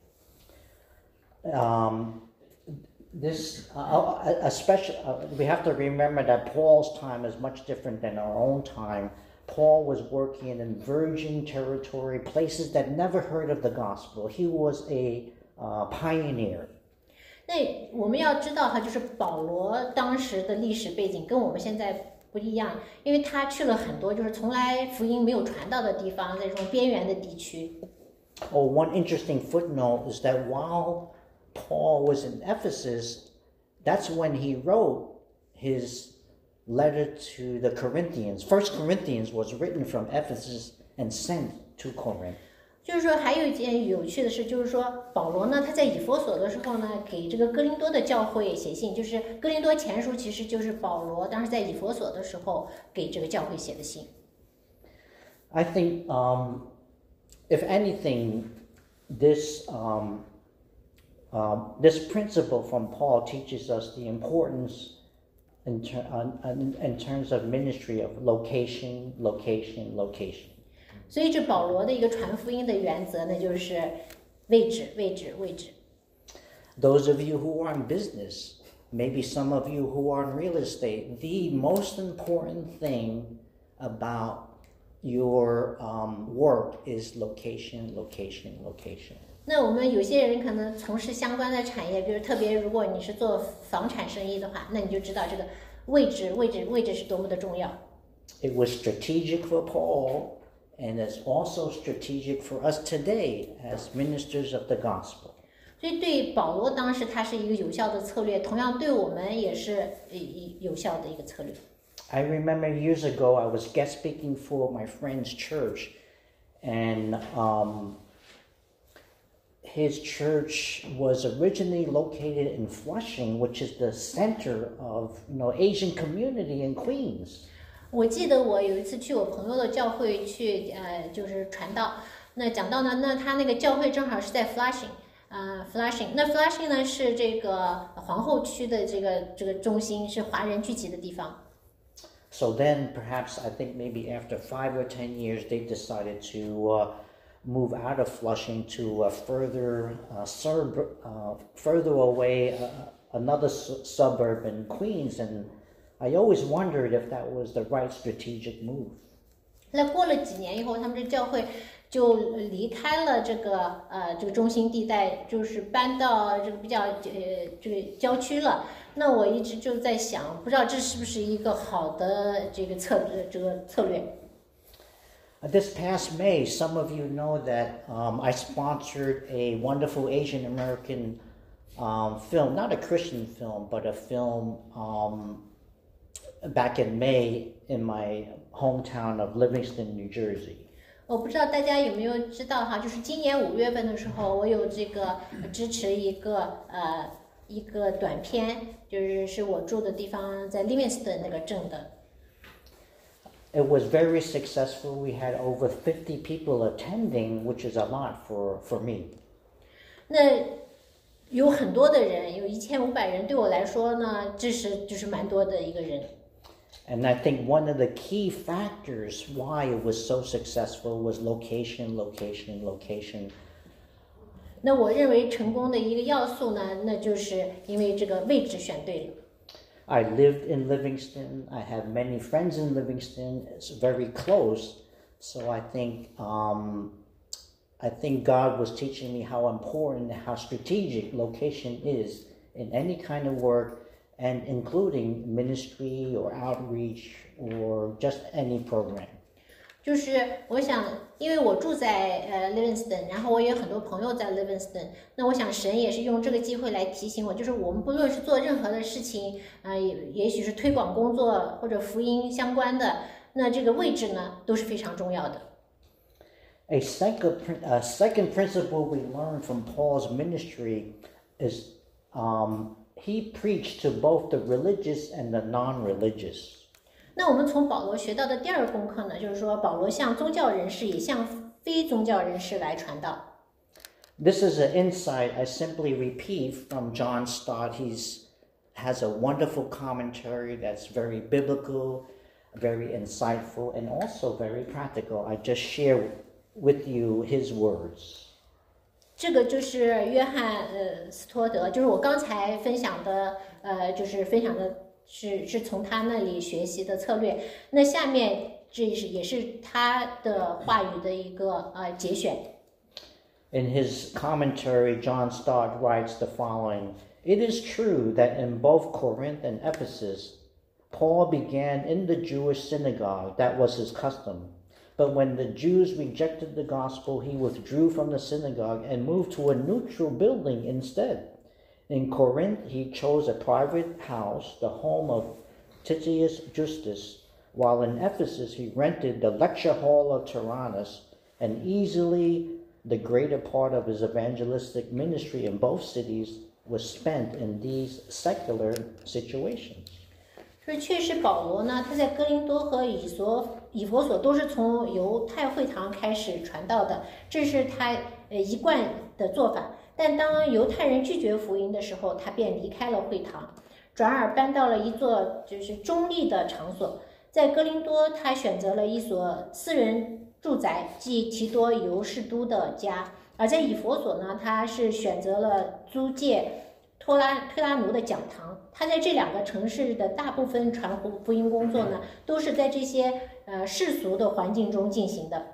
Especially, we have to remember that Paul's time is much different than our own time. Paul was working in virgin territory, places that never heard of the gospel. He was a pioneer. 那我们要知道哈，就是保罗当时的历史背景跟我们现在不一样，因为他去了很多就是从来福音没有传到的地方，在这种边缘的地区。 One interesting footnote is that while Paul was in Ephesus, that's when he wrote his letter to the Corinthians. First Corinthians was written from Ephesus and sent to Corinth. 就是说，还有一件有趣的事，就是说，保罗呢，他在以弗所的时候呢，给这个哥林多的教会写信，就是哥林多前书，其实就是保罗当时在以弗所的时候给这个教会写的信。 I think, if anything, this this principle from Paul teaches us the importance in terms of ministry of location, location, location. 所以这保罗的一个传福音的原则呢，就是位置，位置，位置。 Those of you who are in business, maybe some of you who are in real estate, the most important thing about your work is location, location, location. 那我们有些人可能从事相关的产业，比如特别如果你是做房产生意的话，那你就知道这个位置，位置，位置是多么的重要。 It was strategic for Paul, and it's also strategic for us today as ministers of the gospel. 所以对保罗当时他是一个有效的策略，同样对我们也是有效的一个策略。 I remember years ago I was guest speaking for my friend's church, and his church was originally located in Flushing, which is the center of Asian community in Queens. 我记得我有一次去我朋友的教会去，就是传道。那讲到呢，那他那个教会正好是在 Flushing，Flushing。那 Flushing 呢是这个皇后区的这个中心，是华人聚集的地方。 So then, perhaps I think maybe after 5 or 10 years, they decided to move out of Flushing to further away, another suburb in Queens, and I always wondered if that was the right strategic move. 那过了几年以后，他们这教会就离开了这个中心地带，就是搬到这个比较这个郊区了。那我一直就在想，不知道这是不是一个好的这个策略。 This past May, some of you know that I sponsored a wonderful Asian American film, not a Christian film, but a film back in May in my hometown of Livingston, New Jersey. 我不知道大家有没有知道哈，就是今年5月份的时候，我有这个支持一个短片，是我住的地方在 Livingston 那个镇的。 It was very successful. We had over 50 people attending, which is a lot for me. 那有很多的人，有1500人，对我来说呢，就是蛮多的一个人。 And I think one of the key factors why it was so successful was location, location, location. 那我认为成功的一个要素呢，那就是因为这个位置选对了。 I lived in Livingston. I have many friends in Livingston. It's very close. So I think God was teaching me how important, how strategic location is in any kind of work, and including ministry or outreach or just any program. 就是我想，因为我住在Livingston， 然后我也有很多朋友在 Livingston， 那我想神也是用这个机会来提醒我，就是我们不论是做任何的事情，也许是推广工作或者福音相关的，那这个位置呢都是非常重要的。 A second principle we learn from Paul's ministry is he preached to both the religious and the non-religious. 那我们从保罗学到的第二个功课呢，就是说保罗向宗教人士也向非宗教人士来传道。 This is an insight I simply repeat from John Stott. He has a wonderful commentary that's very biblical, very insightful, and also very practical. I just share with you his words. 这个就是约翰斯托德，就是我刚才分享的，就是分享的是从他那里学习的策略。那下面也是他的话语的一个节选。 In his commentary, John Stott writes the following: It is true that in both Corinth and Ephesus, Paul began in the Jewish synagogue. That was his custom. But when the Jews rejected the gospel, he withdrew from the synagogue and moved to a neutral building instead. In Corinth, he chose a private house, the home of Titius Justus, while in Ephesus he rented the lecture hall of Tyrannus, an easily the greater part of his evangelistic ministry in both cities was spent in these secular situations. 所以确实保罗呢，他在哥林多和以弗所都是从犹太会堂开始传道的，这是他一贯的做法。但当犹太人拒绝福音的时候，他便离开了会堂，转而搬到了一座就是中立的场所。在哥林多，他选择了一所私人住宅，即提多犹士都的家；而在以弗所呢，他是选择了租借推拉奴的讲堂。他在这两个城市的大部分传福音工作呢，都是在这些世俗的环境中进行的。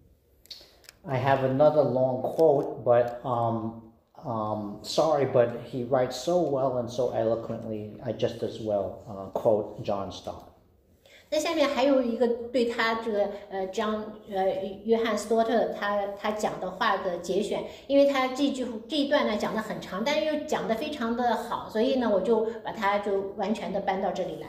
I have another long quote, but sorry, but he writes so well and so eloquently. I just as well quote John Stott. 那下面还有一个对他这个约翰斯多特他讲的话的节选，因为他这一段呢讲得很长，但是又讲得非常的好，所以呢我就把它就完全的搬到这里来。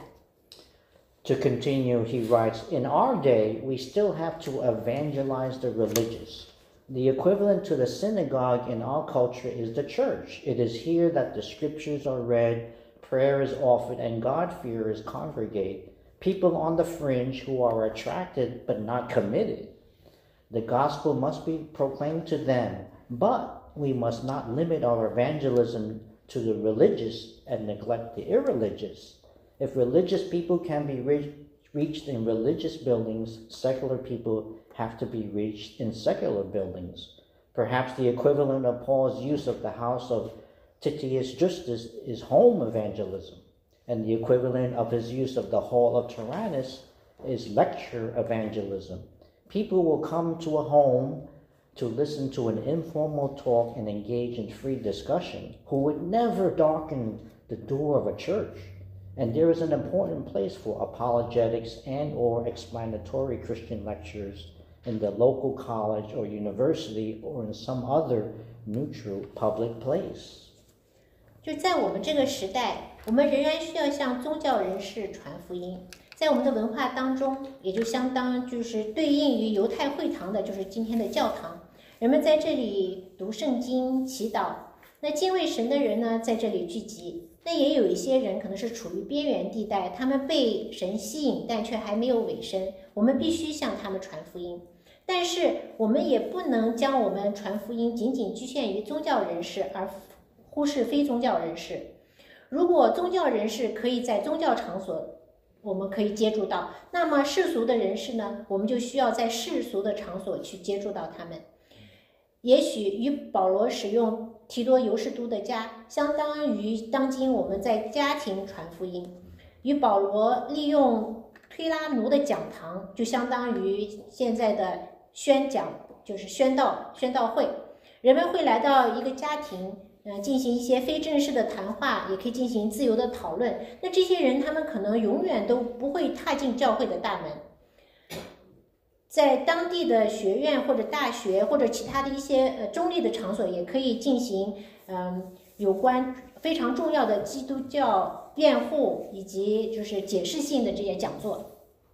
To continue, he writes, in our day, we still have to evangelize the religious. The equivalent to the synagogue in our culture is the church. It is here that the scriptures are read, prayer is offered, and God-fearers congregate. People on the fringe who are attracted but not committed. The gospel must be proclaimed to them, but we must not limit our evangelism to the religious and neglect the irreligious. If religious people can be reached in religious buildings, secular people have to be reached in secular buildings. Perhaps the equivalent of Paul's use of the house of Titius Justus is home evangelism, and the equivalent of his use of the hall of Tyrannus is lecture evangelism. People will come to a home to listen to an informal talk and engage in free discussion who would never darken the door of a church. And there is an important place for apologetics and or explanatory Christian lectures in the local college or university or in some other neutral public place. 就在我们这个时代，我们仍然需要向宗教人士传福音。在我们的文化当中，也就相当就是对应于犹太会堂的，就是今天的教堂。人们在这里读圣经、祈祷。那敬畏神的人呢，在这里聚集。那也有一些人可能是处于边缘地带，他们被神吸引，但却还没有委身。我们必须向他们传福音。但是我们也不能将我们传福音仅仅局限于宗教人士，而忽视非宗教人士。如果宗教人士可以在宗教场所我们可以接触到，那么世俗的人士呢，我们就需要在世俗的场所去接触到他们。也许与保罗使用提多犹士都的家，相当于当今我们在家庭传福音；与保罗利用推拉奴的讲堂，就相当于现在的宣讲，就是宣道会。人们会来到一个家庭，进行一些非正式的谈话，也可以进行自由的讨论。那这些人，他们可能永远都不会踏进教会的大门。在当地的学院或者大学或者其他的一些中立的场所，也可以进行有关非常重要的基督教辩护以及就是解释性的这些讲座。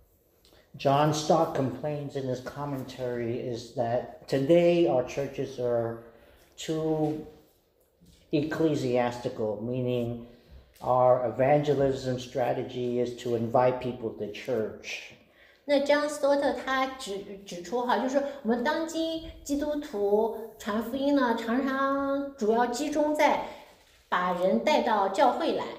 John Stott complains in his commentary is that today our churches are too ecclesiastical, meaning our evangelism strategy is to invite people to church. 那 John Stott 他指出哈，就是我们当今基督徒传福音呢，常常主要集中在把人带到教会来。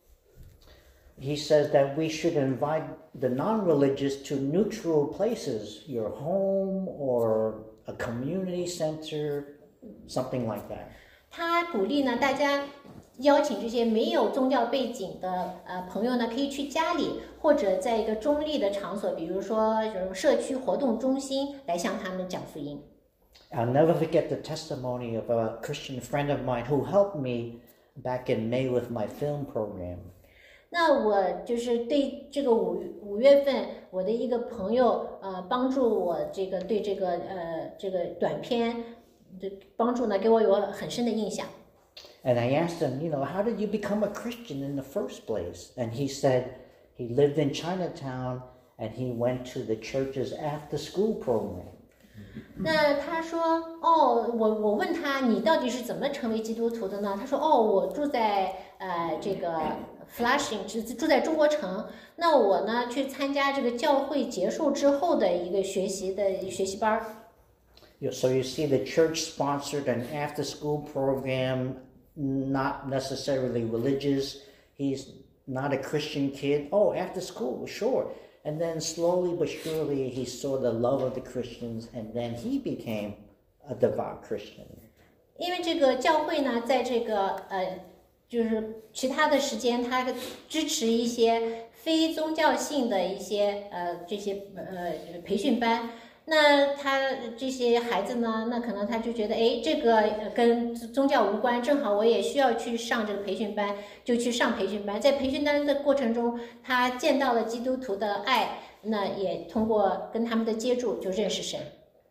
He says that we should invite the non-religious to neutral places, your home or a community center, something like that. 他鼓励呢，大家邀请这些没有宗教背景的朋友呢，可以去家里或者在一个中立的场所，比如说社区活动中心，来向他们讲福音。 I'll never forget the testimony of a Christian friend of mine who helped me back in May with my film program. 那我就是对这个五月份，我的一个朋友帮助我对这个短片的帮助呢，给我有很深的印象。 And I asked him, how did you become a Christian in the first place? And he said he lived in Chinatown and he went to the church's after-school program. 那他说，哦，我问他，你到底是怎么成为基督徒的呢？他说，哦，我住在这个 Flushing，住在中国城。那我呢去参加这个教会结束之后的一个学习班。 So you see, the church sponsored an after-school program, not necessarily religious. He's not a Christian kid. Oh, after school, sure. And then slowly but surely he saw the love of the Christians, and then he became a devout Christian. 因为这个教会呢，在这个就是其他的时间，它支持一些非宗教性的一些这些培训班。那他这些孩子呢，那可能他就觉得，哎，这个跟宗教无关，正好我也需要去上这个培训班，就去上培训班。在培训班的过程中，他见到了基督徒的爱，那也通过跟他们的接触就认识神。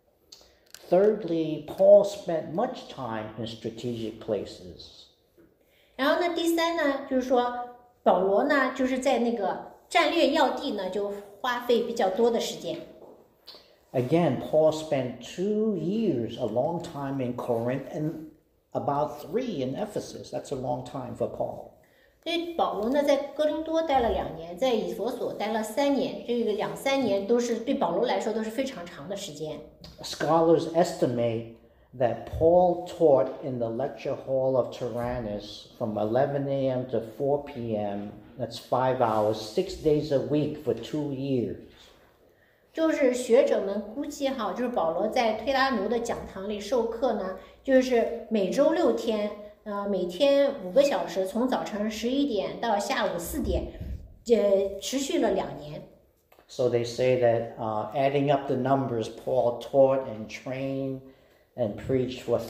Thirdly, Paul spent much time in strategic places. 然后呢，第三呢，就是说保罗呢，就是在那个战略要地呢，就花费比较多的时间。 Again, Paul spent 2 years, a long time in Corinth, and about 3 in Ephesus. That's a long time for Paul. 所以保罗呢，在哥林多待了2年，在以弗所待了3年，这个2-3年都是对保罗来说都是非常长的时间。 Scholars estimate that Paul taught in the lecture hall of Tyrannus from 11 a.m. to 4 p.m. That's 5 hours, 6 days a week for 2 years. 就是学者们估计哈，就是保罗在推拉奴的讲堂里授课呢，就是每周6天，每天5个小时，从早晨11点到下午4点，持续了2年。 So they say that adding up the numbers, Paul taught and trained and preached for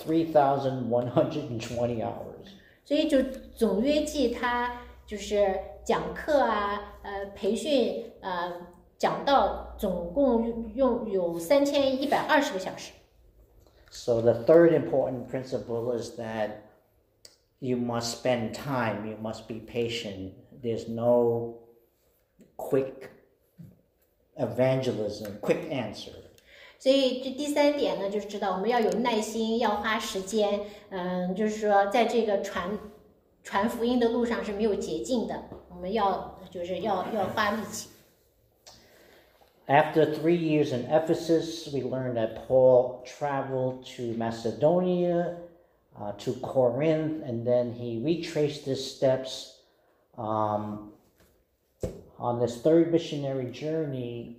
3,120 hours. 所以就总约计他就是讲课啊，培训讲道总共用有3120个小时。 So the third important principle is that you must spend time, you must be patient. There's no quick evangelism, quick answer. 所以这第3点呢，就是知道我们要有耐心，要花时间。就是说在这个传福音的路上是没有捷径的，我们要花力气。 After 3 years in Ephesus, we learned that Paul traveled to Macedonia, to Corinth, and then he retraced his steps on this third missionary journey.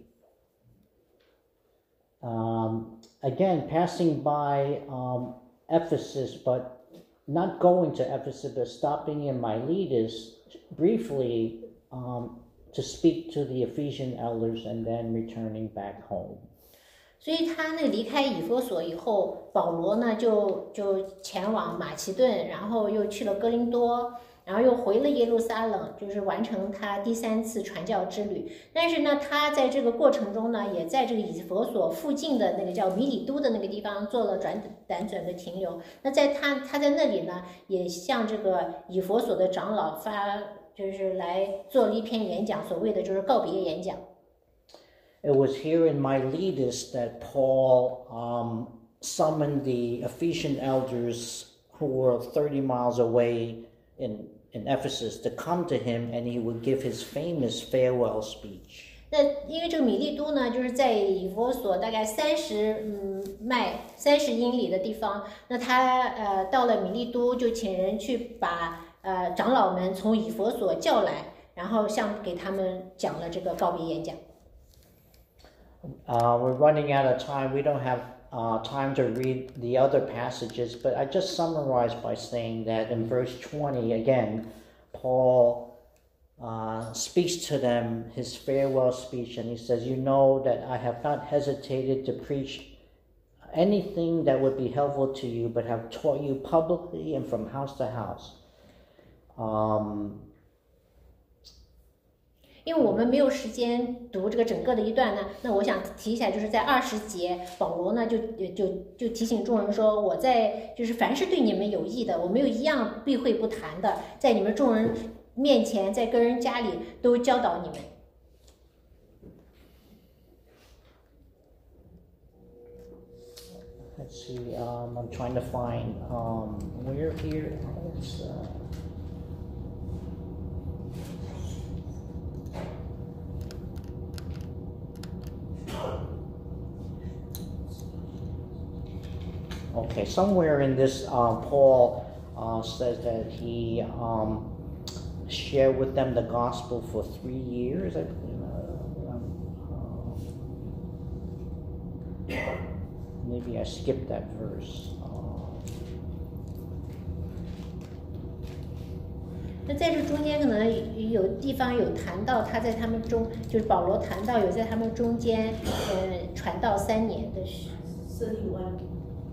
Again, passing by Ephesus, but not going to Ephesus, but stopping in Miletus briefly to speak to the Ephesian elders and then returning back home. 所以他那离开以弗所以后，保罗呢就前往马其顿，然后又去了哥林多，然后又回了耶路撒冷，就是完成他第3次传教之旅。但是呢，他在这个过程中呢，也在这个以弗所附近的那个叫米里都的那个地方做了短的停留。那在他在那里呢，也向这个以弗所的长老就是来做了一篇演讲，所谓的就是告别演讲。 It was here in Miletus that Paul summoned the Ephesian elders who were 30 miles away in Ephesus to come to him, and he would give his famous farewell speech. 那因为这个米利都呢，就是在以弗所大概30英里的地方。那他到了米利都，就请人去把长老们从以弗所叫来，然后给他们讲了这个告别演讲。 We're running out of time. We don't have time to read the other passages, but I just summarize by saying that in verse 20, again, Paul speaks to them his farewell speech, and he says, "You know that I have not hesitated to preach anything that would be helpful to you, but have taught you publicly and from house to house." 因为我们没有时间读这个整个的一段呢，那我想提一下，就是在20节，保罗呢就提醒众人说，我在就是凡是对你们有益的，我没有一样避讳不谈的，在你们众人面前，在个人家里都教导你们。 let's see. I'm trying to find where here. It's, okay, somewhere in this, Paul says that he shared with them the gospel for 3 years. Maybe I skipped that verse. 那在这中间可能有地方有谈到他在他们中，就是保罗谈到有在他们中间，传道3年的事。 31.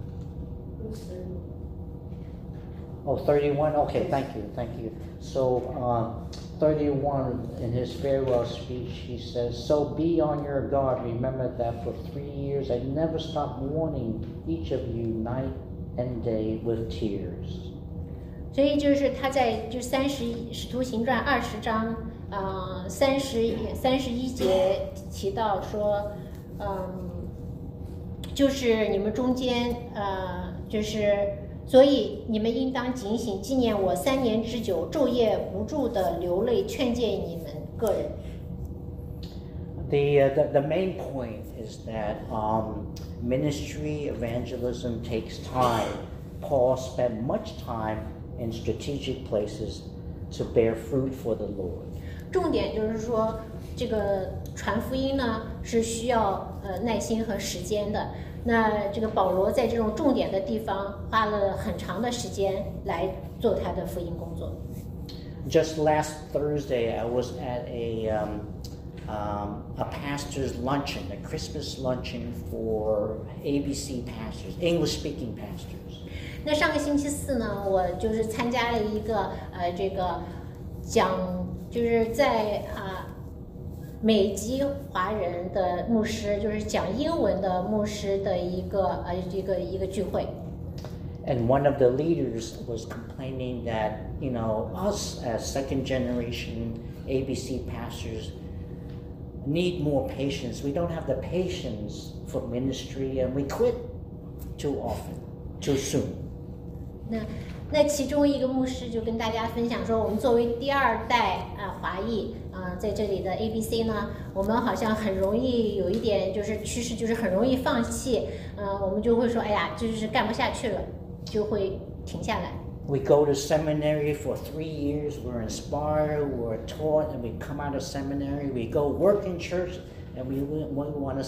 Oh, 31. Okay, thank you. So 31 in his farewell speech, he says, "So be on your guard. Remember that for 3 years I never stopped warning each of you night and day with tears." 所以就是他在就使徒行传20章31节提到说，就是你们中间就是所以你们应当警醒，纪念我3年之久，昼夜不住的流泪，劝诫你们个人。 The main point is that ministry evangelism takes time. Paul spent much time in strategic places to bear fruit for the Lord. 重点就是说，这个传福音呢是需要耐心和时间的。那这个保罗在这种重点的地方花了很长的时间来做他的福音工作。 Just last Thursday, I was at a pastor's luncheon, a Christmas luncheon for ABC pastors, English-speaking pastors. 那上个星期四呢，我就是参加了一个这个就是在美籍华人的牧师，就是讲英文的牧师的一个聚会。 And one of the leaders was complaining that, us as second generation ABC pastors need more patience. We don't have the patience for ministry and we quit too often, too soon. 那其中一个牧师就跟大家分享说，我们作为第2代华裔在这里的 ABC 呢，我们好像很容易有一点就是趋势，就是很容易放弃，我们就会说，哎呀，就是干不下去了，就会停下来。 We go to seminary for 3 years. We're inspired. We're taught, and we come out of seminary. We go work in church, and we want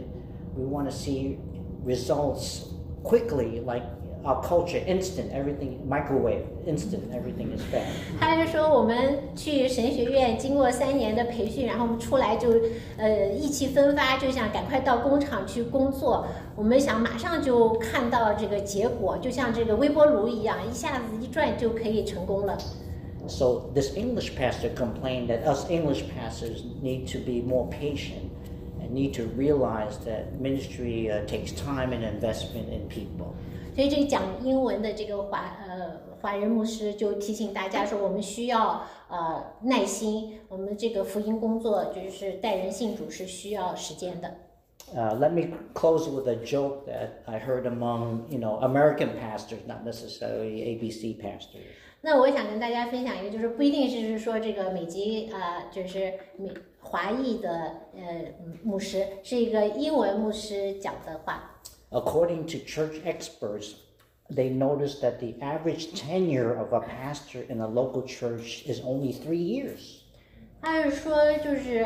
to see results quickly, like our culture, instant, everything, microwave, instant, everything is fast. 他就说我们去神学院经过3年的培训，然后我们出来就意气风发，就想赶快到工厂去工作。我们想马上就看到这个结果，就像这个微波炉一样，一下子一转就可以成功了。 So this English pastor complained that us English pastors need to be more patient and need to realize that ministry takes time and investment in people. 所以这个讲英文的这个华人牧师就提醒大家说，我们需要耐心，我们这个福音工作就是带人信主是需要时间的。 Let me close with a joke that I heard among, American pastors, not necessarily ABC pastors. 那我想跟大家分享一个，就是不一定是说这个美籍就是华裔的牧师，是一个英文牧师讲的话。 According to church experts, they noticed that the average tenure of a pastor in a local church is only 3 years. 他是说，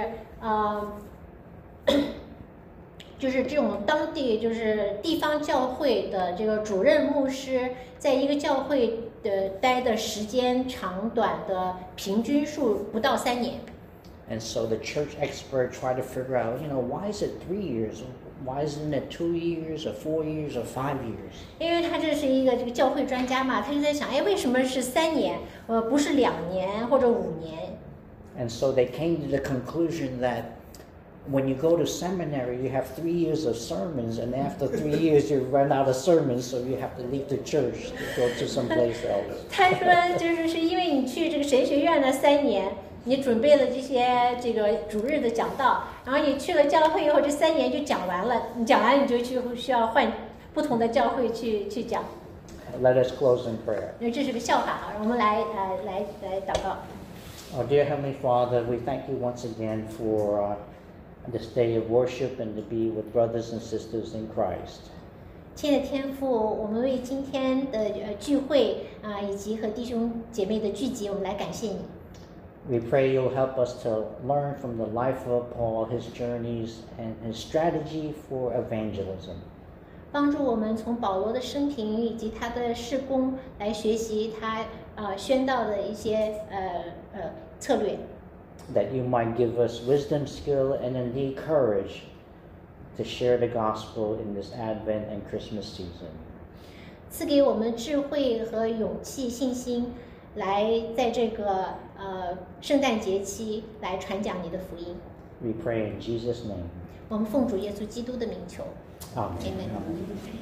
就是这种当地就是地方教会的这个主任牧师，在一个教会的待的时间长短的平均数不到3年。 And so the church expert tried to figure out, why is it 3 years? Why isn't it 2 years or 4 years or 5 years? 因为他这是一个这个教会专家嘛，他就在想，为什么是3年，不是2年或者5年？ And so they came to the conclusion that when you go to seminary, you have 3 years of sermons, and after 3 years, you run out of sermons, so you have to leave the church to go to someplace else. 他说，就是因为你去这个神学院的3年。你准备了这个主日的讲道，然后你去了教会以后，这3年就讲完了。你讲完你就需要不同的教会去讲。 Let us close in prayer. 因为这是个笑话啊，我们来祷告。 Our dear Heavenly Father, we thank you once again for this day of worship and to be with brothers and sisters in Christ. 亲爱的天父，我们为今天的聚会以及和弟兄姐妹的聚集，我们来感谢你。 We pray you'll help us to learn from the life of Paul, his journeys, and his strategy for evangelism. 帮助我们从保罗的生平以及他的事工来学习他宣道的一些策略。 That you might give us wisdom, skill, and indeed courage to share the gospel in this Advent and Christmas season. 赐给我们智慧和勇气、信心，来在这个圣诞节期来传讲你的福音。 We pray in Jesus' name. 我们奉主耶稣基督的名求。 Amen. Amen.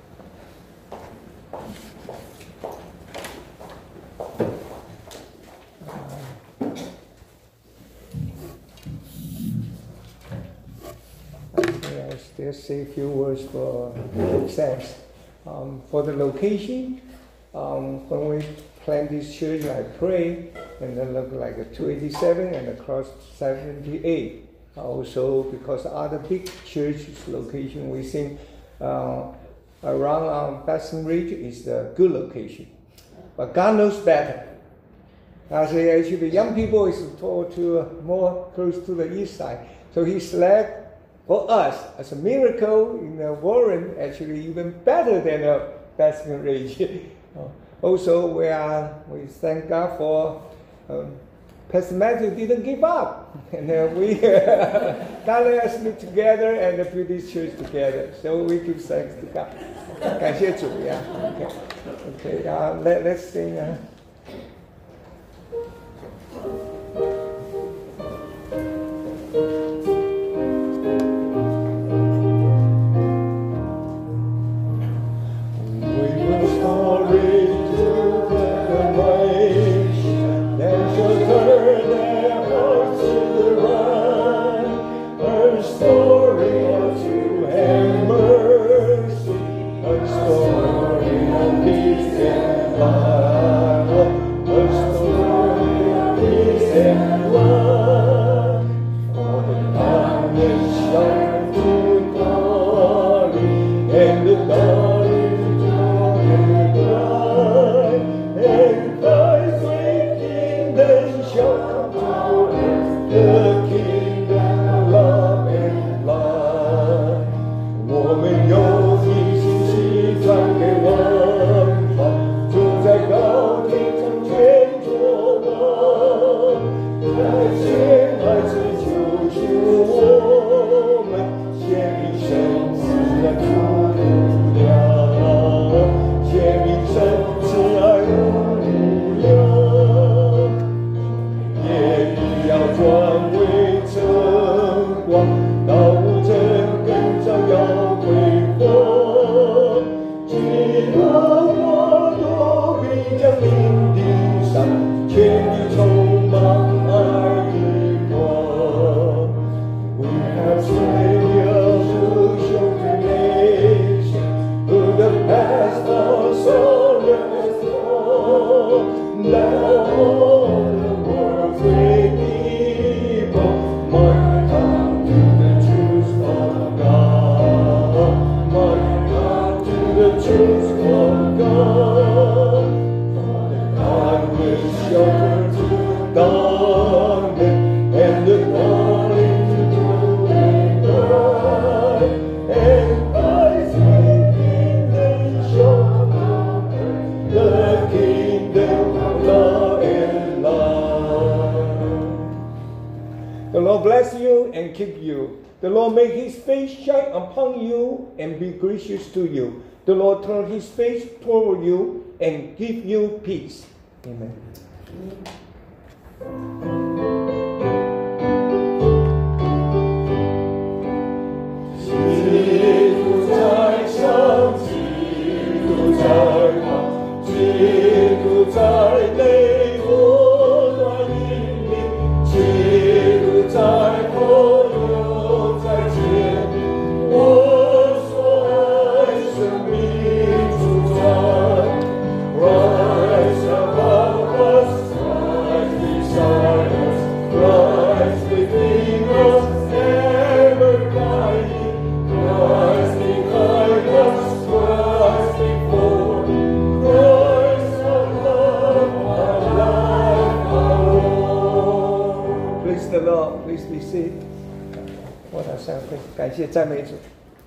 I'll still say a few words for thanks. For the location, when we planned this church, I prayed, and it looked like a 287 and across 78. Also, because other big churches location we think around Basin Ridge is the good location, but God knows better. Actually, young people is told to more close to the east side, so He select for us as a miracle in Warren, actually even better than Basin Ridge. Also, we thank God for. Pastor Matthew didn't give up, and we God let us meet together and put this church together. So we give thanks to God. 感谢主呀。Okay. Let's sing. The Lord bless you and keep you. The Lord make His face shine upon you and be gracious to you. The Lord turn His face toward you and give you peace. Amen. Please be seated.我的上会感谢赞美主。